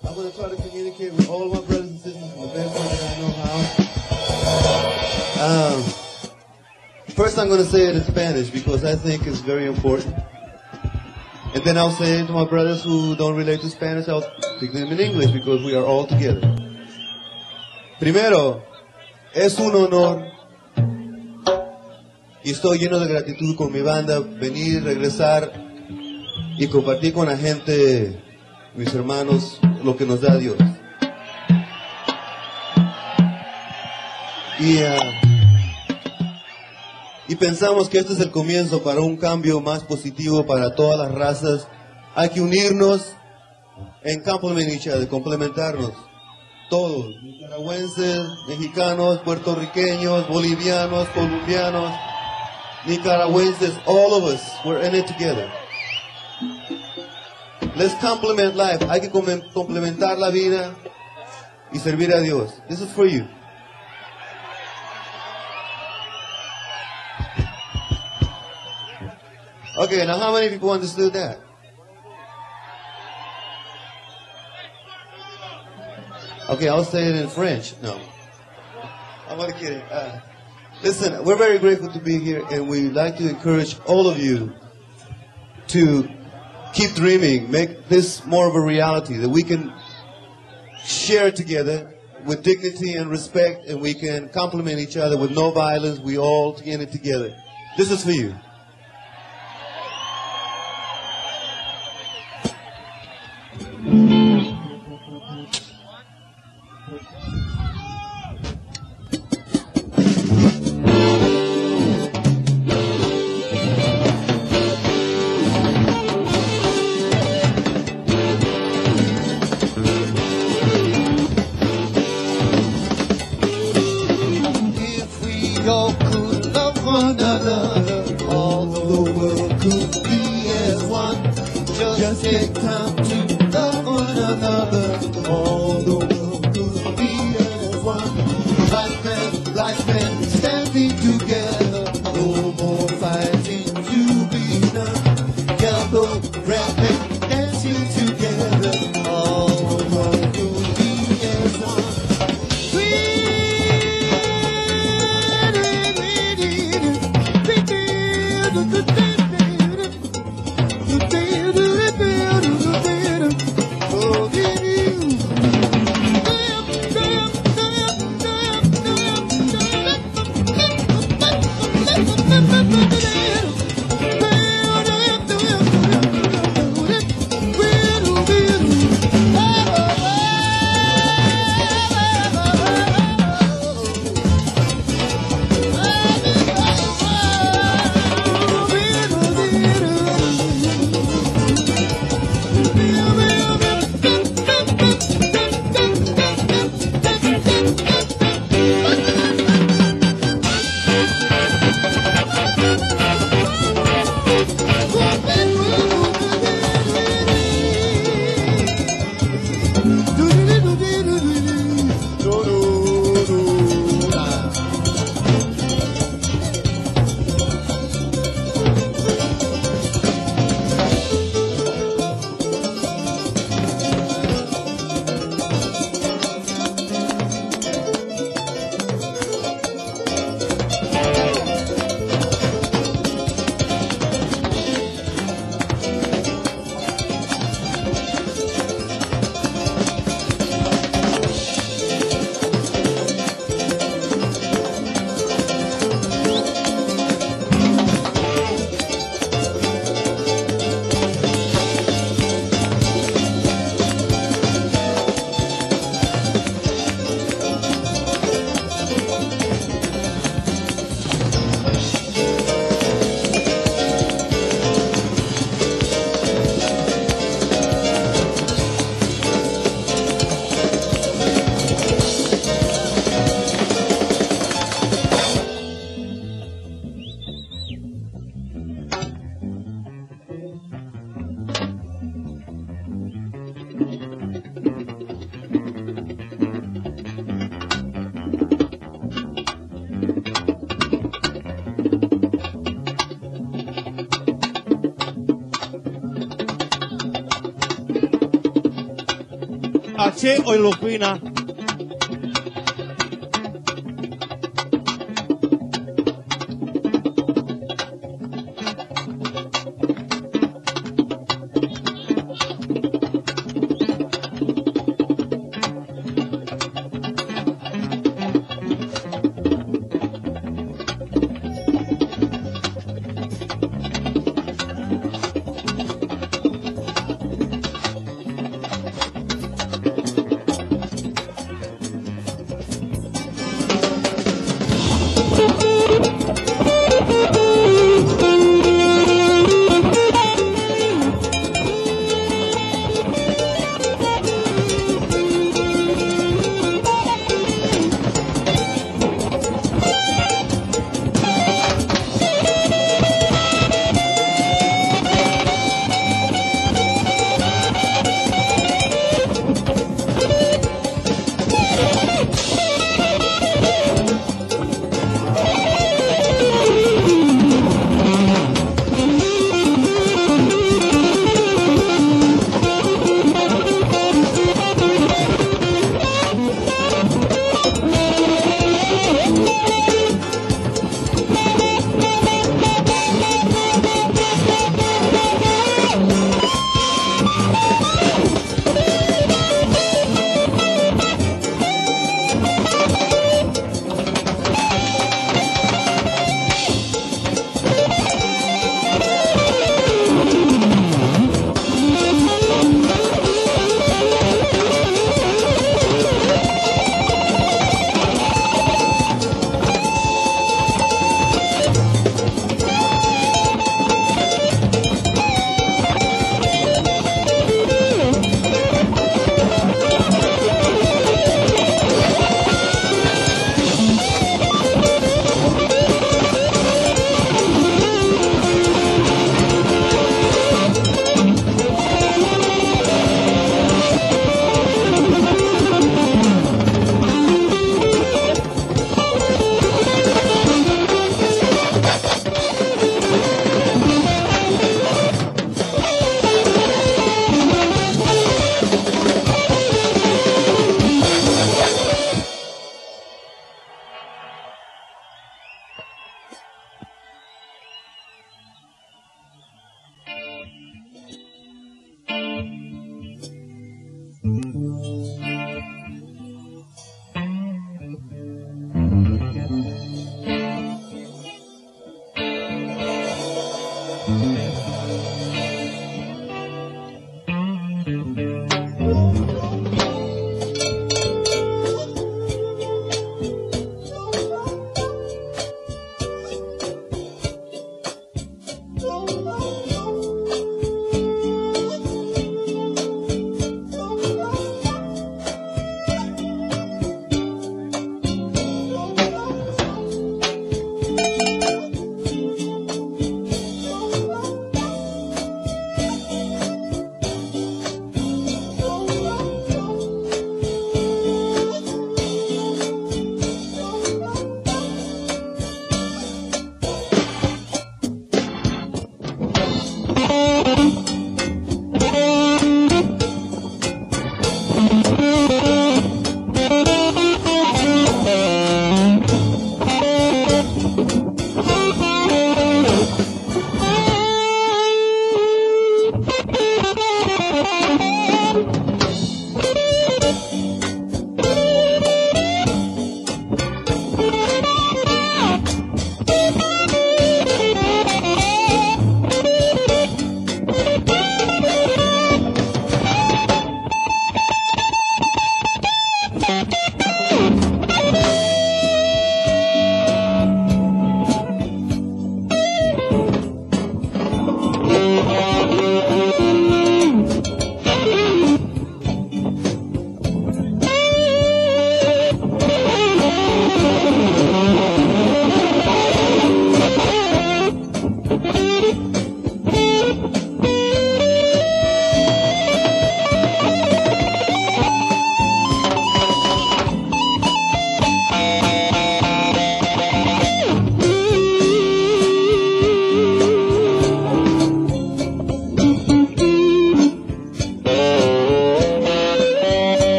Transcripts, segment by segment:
I'm going to try to communicate with all of my brothers and sisters in the best way that I know how. First, I'm going to say it in Spanish because I think it's very important. And then I'll say it to my brothers who don't relate to Spanish. I'll speak to them in English because we are all together. Primero, es un honor y estoy lleno de gratitud con mi banda venir, regresar y compartir con la gente, mis hermanos, lo que nos da Dios. Y pensamos que este es el comienzo para un cambio más positivo para todas las razas. Hay que unirnos en complementarnos. Todos, nicaragüenses, mexicanos, puertorriqueños, bolivianos, colombianos, nicaragüenses, all of us, we're in it together. Let's complement life. Hay que complementar la vida y servir a Dios. This is for you. Okay, now how many people understood that? Okay, I'll say it in French. No. I'm only kidding. Listen, we're very grateful to be here, and we'd like to encourage all of you to keep dreaming, make this more of a reality, that we can share together with dignity and respect, and we can complement each other with no violence. We all in it together. This is for you. Take time to love one another. All the world could be as one. Like men standing together. No more fighting to be done. Yellow, red, and dancing together. All the world could be as one. Oh, Aceh o Ilupina.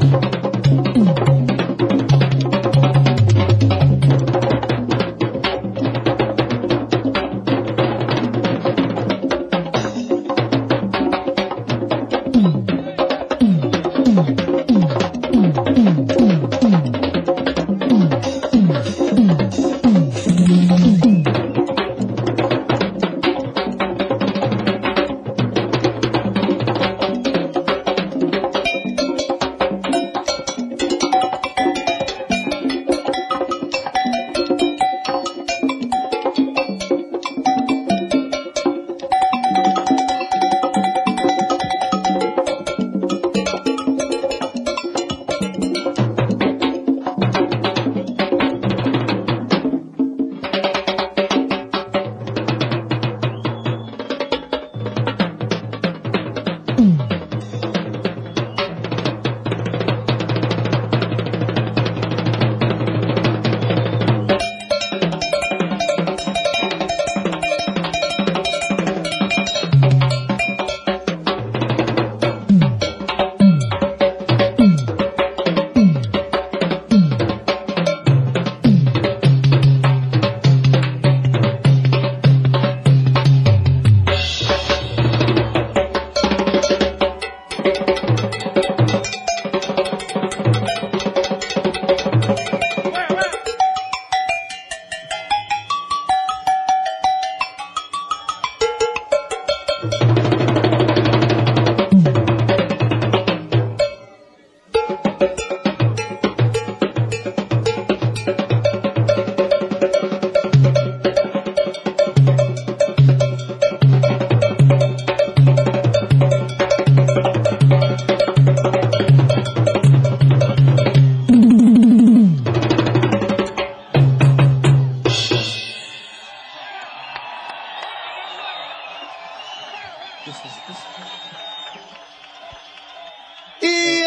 Y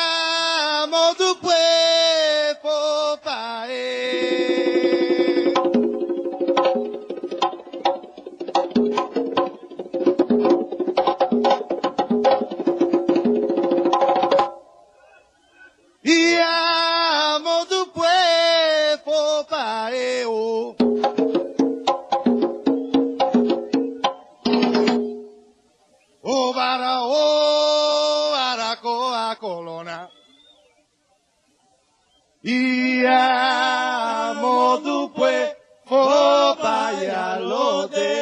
amo tu cuerpo, Pae. Y amo tu cuerpo, Pae. Oh, bara, oh, aracoa, colona. Y amo tu cuerpo, payalote.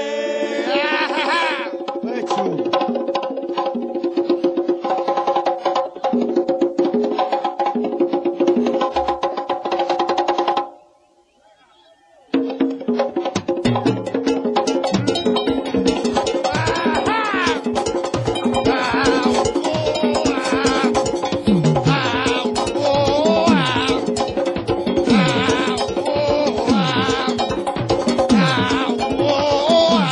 Oh,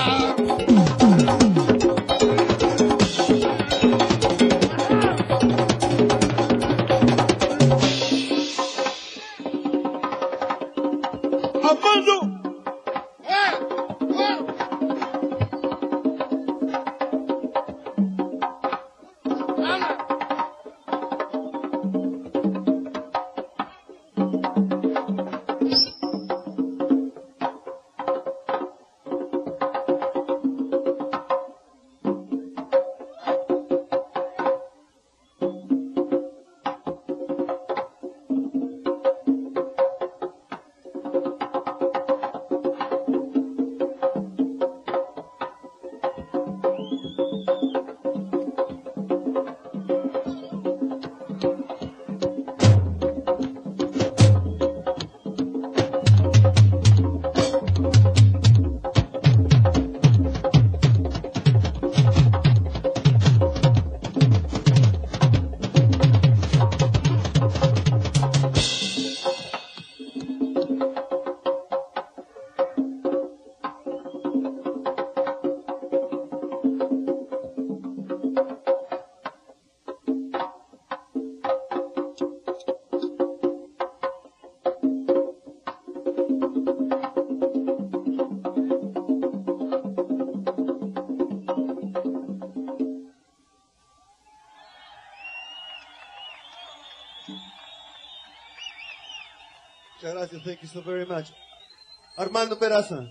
Muchas gracias. Thank you so very much. Armando Peraza.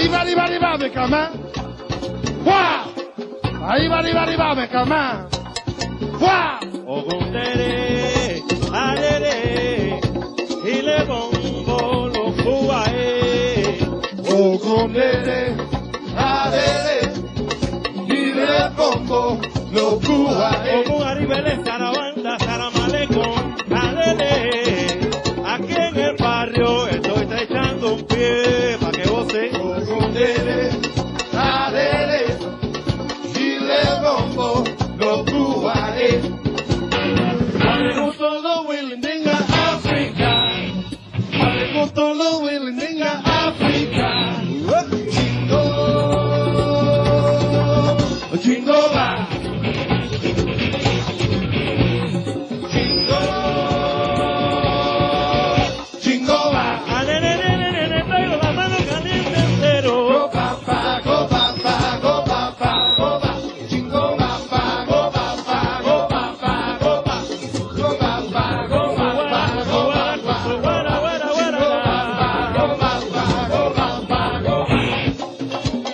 Arriba, arriba, arriba, me cama. ¡Fua! Arriba, arriba, arriba, me cama. ¡Fua! Ogundere, arere, y le bombo lo fuae. Ogundere, arere, y le bombo lo fuae. Ogun arribele, sarabanda, saramaleko, arere. Aquí en el barrio estoy echando un pie pa' que goce. Ogundere, arere, y le bombo lo fuae. Me gustó lo Willindinga África. Me gustó lo Willindinga África. Jingo, jingo va. Jingo, jingo va. Traigo la mano caliente entero. Go papa, go papa, go papa, go pa. Jingo papa, go papa, go papa, go pa. Go papa, go papa, go papa. Guara, guara, guara, guara. Go papa, go papa, go pa.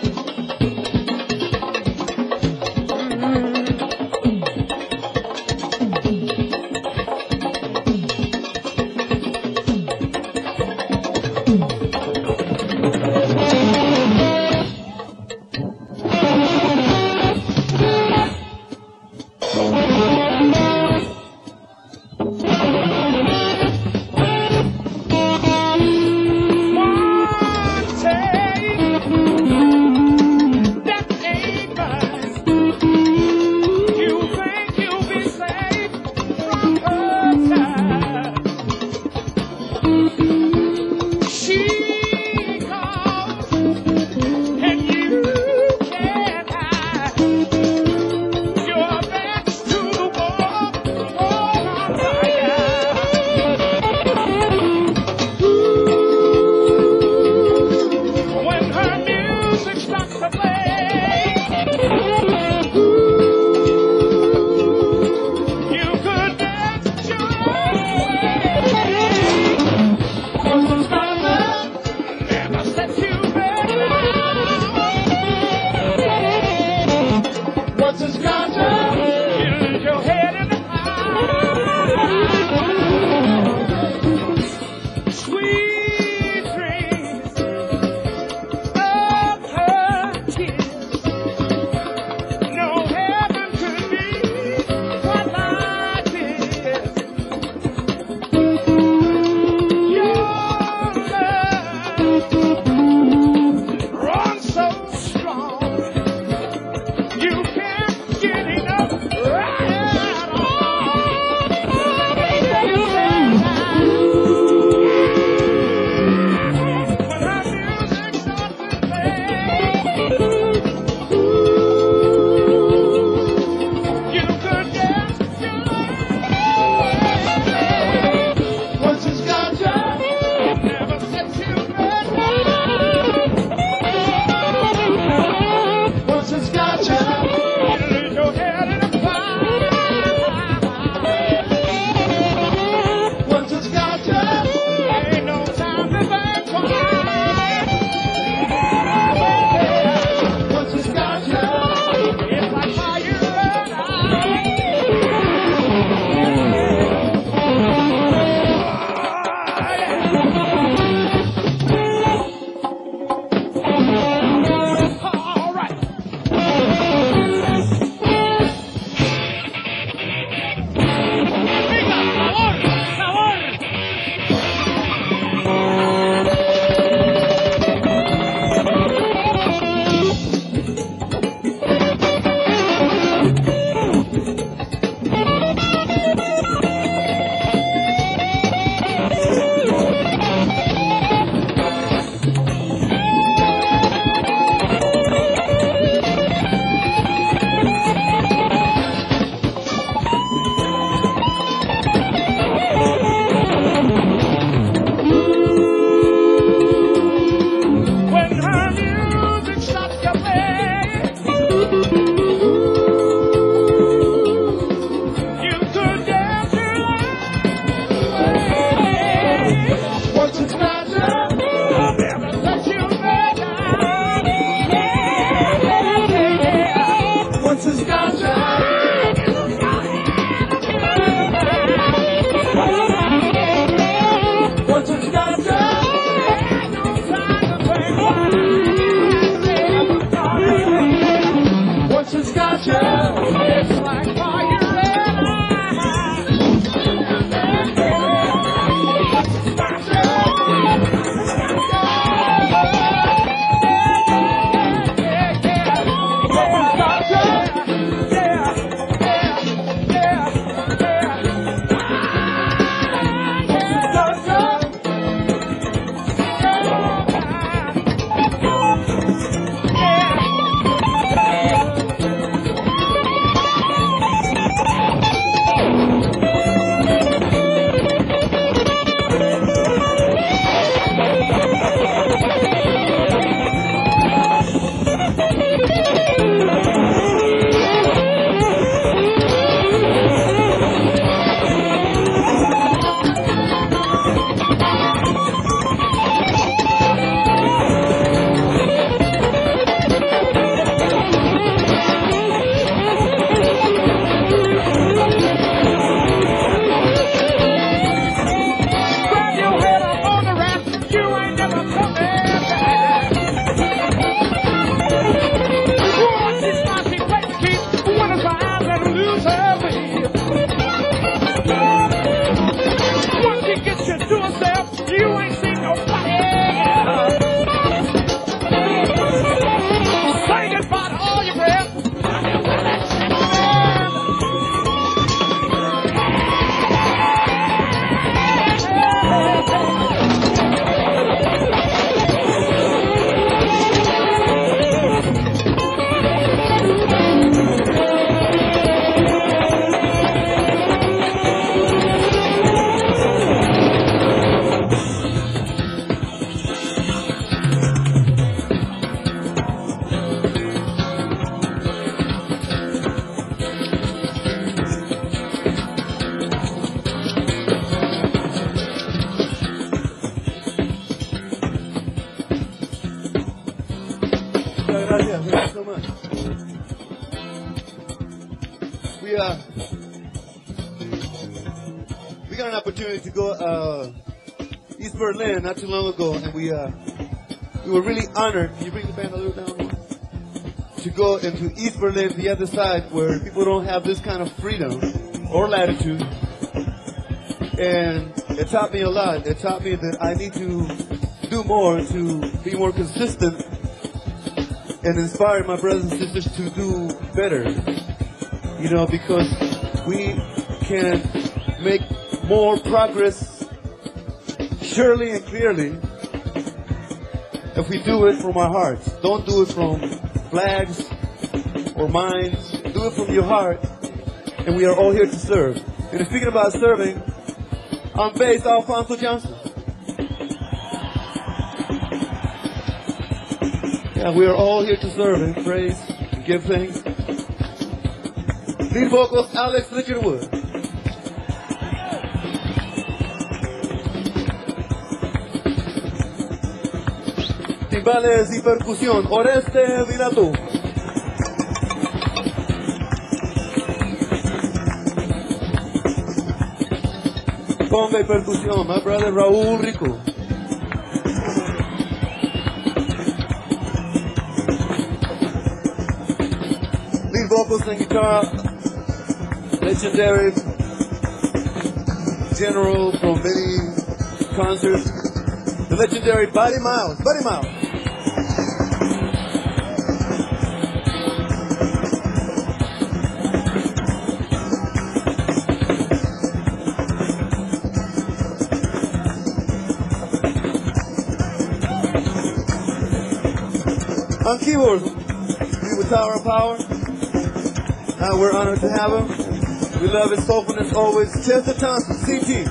Muchas gracias. Thank you so much. We got an opportunity to go East Berlin not too long ago, and we were really honored. Can you bring the band a little down more? To go into East Berlin, the other side, where people don't have this kind of freedom or latitude. And it taught me a lot. It taught me that I need to do more to be more consistent and inspire my brothers and sisters to do better. You know, because we can make more progress surely and clearly if we do it from our hearts. Don't do it from flags or minds. Do it from your heart. And we are all here to serve. And speaking about serving, on bass, Alfonso Johnson. Yeah, we are all here to serve and praise and give thanks. Lead vocals, Alex Richard Wood. Timbales y percusión, Oreste Vilatú. Conga y percusión, my brother Raúl Rico. Lead vocals and guitar, legendary general from many concerts, the legendary Buddy Miles. Buddy Miles. On keyboards, we with Tower of Power. We're honored to have him. We love his soulfulness always. Chester Thompson, CT.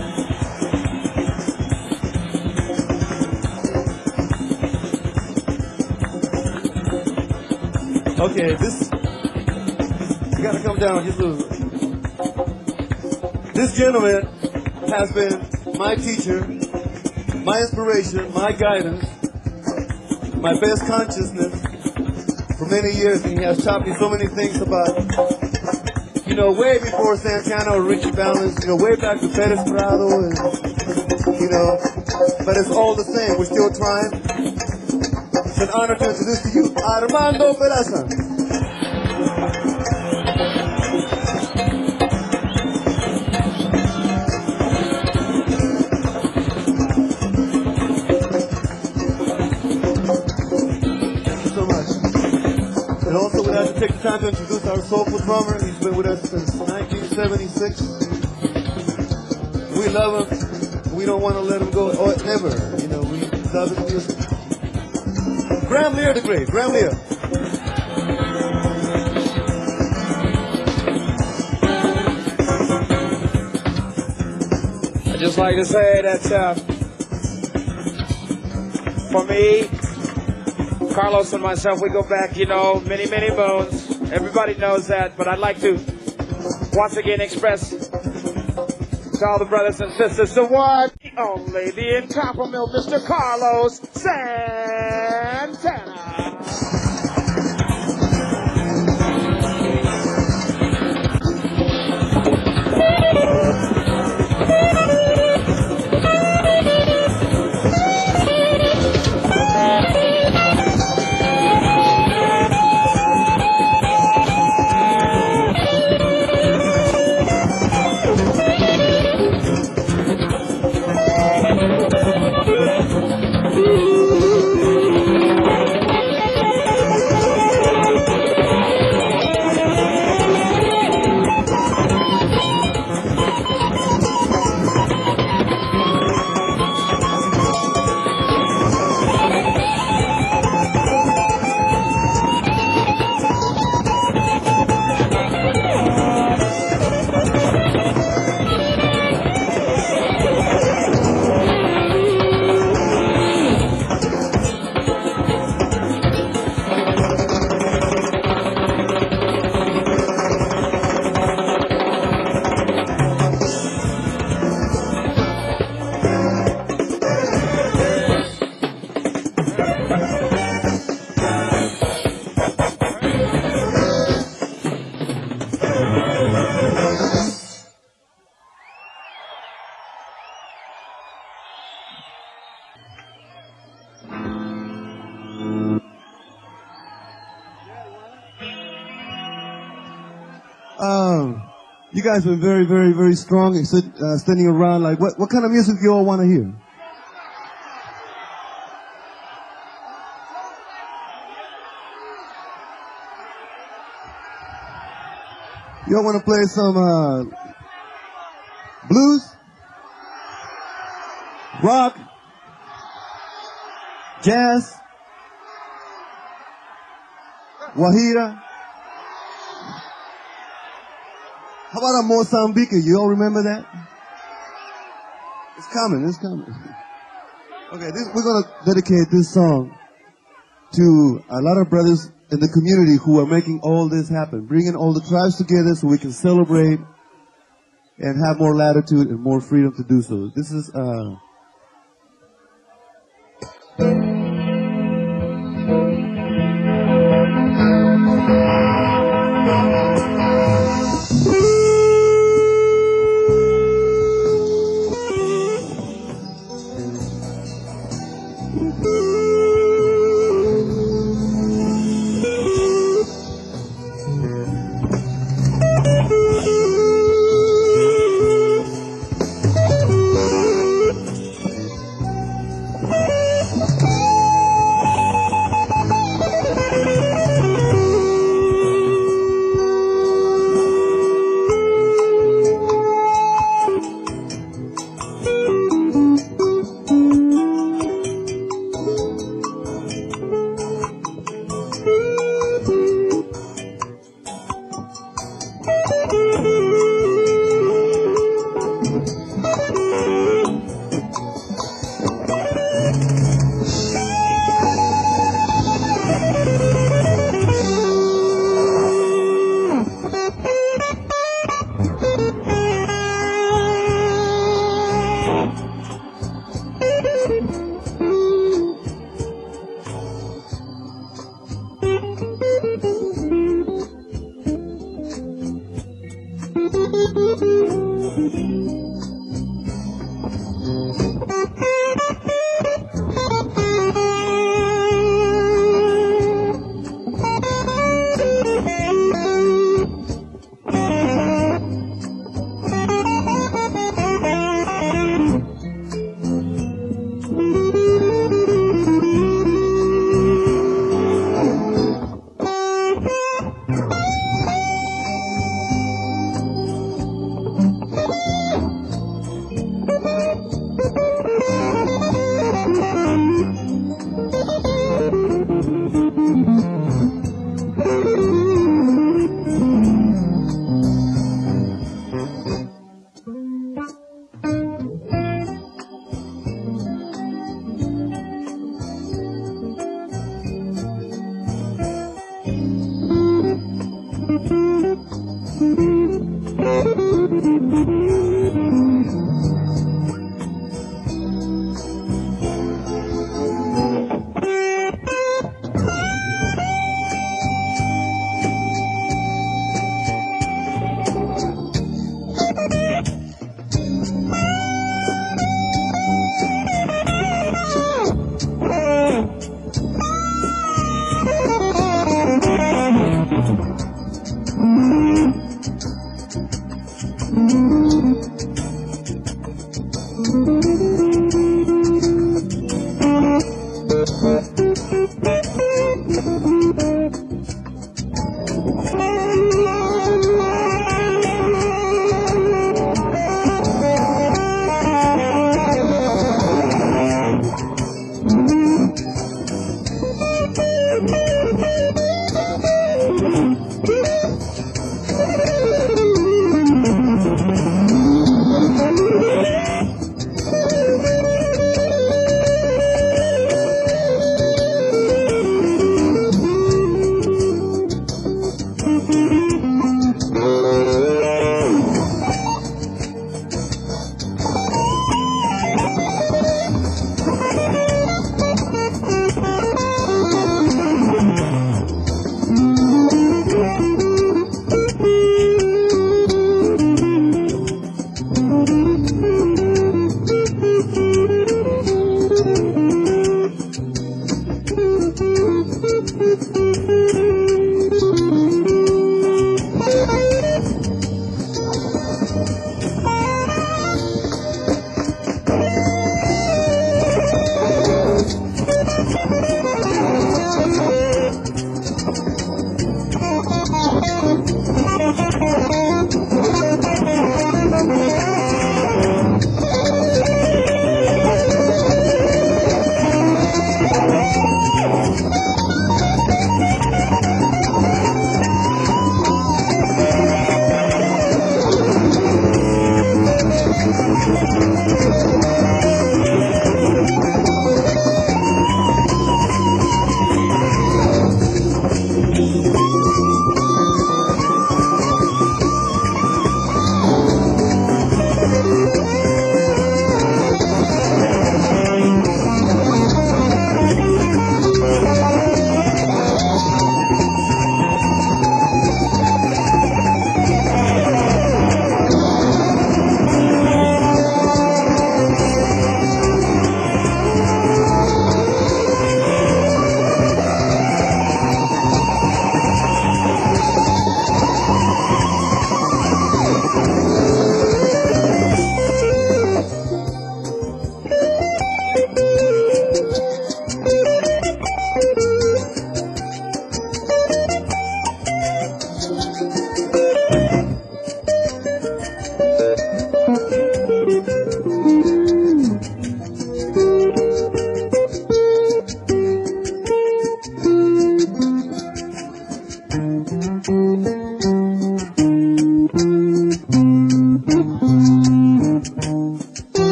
Okay, you gotta come down just a little. This gentleman has been my teacher, my inspiration, my guidance, my best consciousness for many years, and he has taught me so many things about, you know, way before Santana or Richie Valens, you know, way back to Perez Prado, and, you know, but it's all the same. We're still trying. It's an honor to introduce to you Armando Peraza. Take the time to introduce our soulful drummer. He's been with us since 1976. We love him. We don't want to let him go ever. You know, we love his music. Graham Lear the Great. Graham Lear. I'd just like to say that for me, Carlos and myself, we go back, you know, many, many moons. Everybody knows that, but I'd like to once again express to all the brothers and sisters the one, the only, the incomparable Mr. Carlos Santana. Ooh. You guys were very, very, very strong and standing around. Like, what kind of music do you all want to hear? You all want to play some blues, rock, jazz, Wahira? How about a Mozambique? You all remember that? It's coming, it's coming. Okay, we're going to dedicate this song to a lot of brothers in the community who are making all this happen, bringing all the tribes together so we can celebrate and have more latitude and more freedom to do so. This is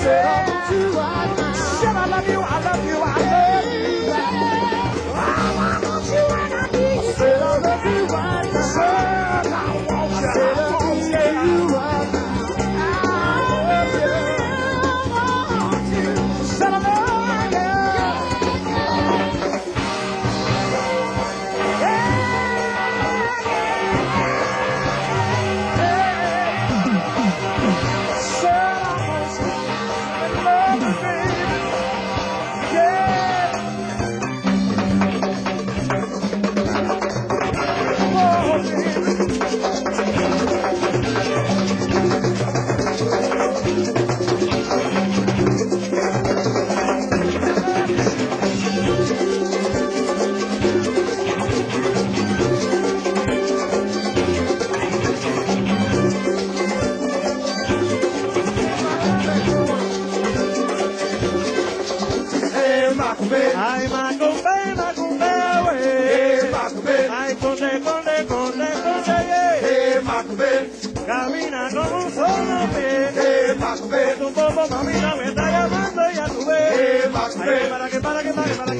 Said I love you, I love you, I love you. I want you and I need you. Said I love you right now. Said I want you. Said I want you right now. Ay, Macumbe, Macumbe, wey. Ay, conde, conde, conde, conde, yeah. Camina con un solo pie. Tu popo, mamita, me está llamando y ya tú ves. Ay, para que